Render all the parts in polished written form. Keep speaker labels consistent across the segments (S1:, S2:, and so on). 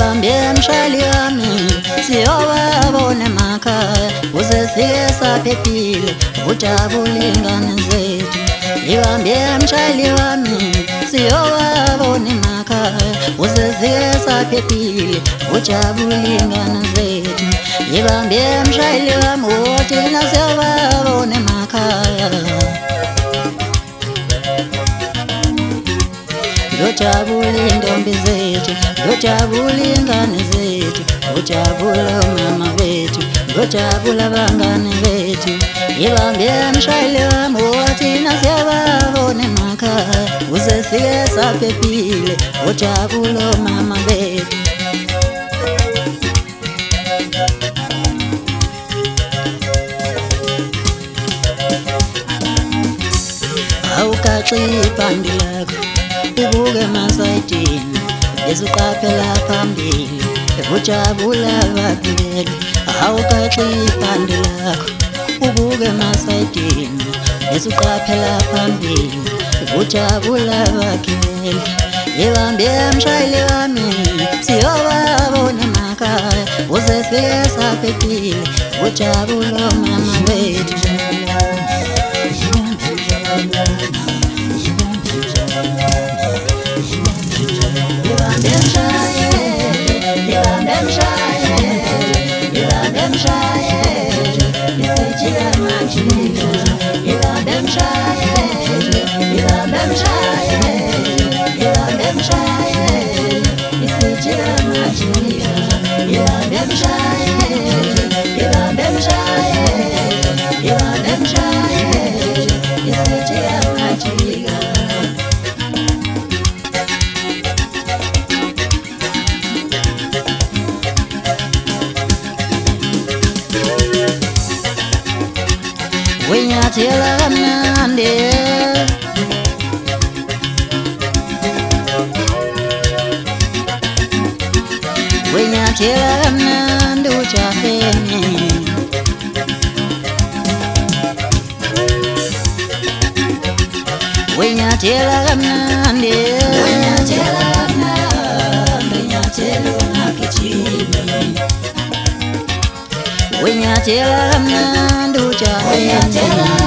S1: Ibambe mshali wami siyowabona emakhaya, uzefike saphephile ujabule ingane zethu. Ibambe mshali wami siyowabona emakhaya, uzefike saphephile ujabule ingane zethu. Ibambe mshali wami thina siyowabona emakhaya, yojabule intombi zethu, yojabule ingane zethu, yojabula omama bethu, yojabula abangane bethu. Ibambe mshayeli wami thina siyababona emakhaya, uzefike saphephile yojabula omama bethu. Awugaxe ibhande lakho ubuke emasayidini, ezuqaphela phambili ujabula abagibeli. Awugaxe ibhande lakho ubuke emasayidini, ezuqaphela phambili ujabula abagibeli. Ibambe mshayeli wami siyobabona emakhaya, uzefike saphephile ujabula omama bethu. Wenyathela kamnandi, wenyathela kamnandi ujaheni. Wenyathela kamnandi, wenyathela kamnandi, wenyathela ungagijimi. Wenyathela kamnandi ujaheni.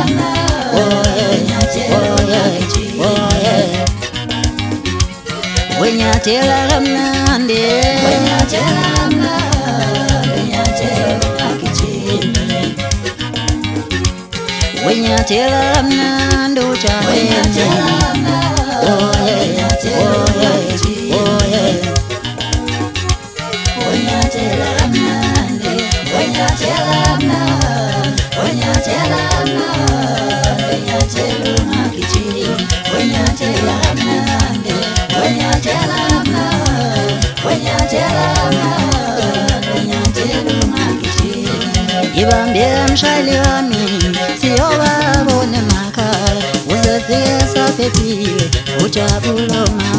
S1: Wenyathela kamnandi, wenyathela kamnandi, wenyathela ungagijimi. Wenyathela kamnandi ujaheni. Ibambe mshayeli wami siyobabona emakhaya, uzefike saphephile ujabula omama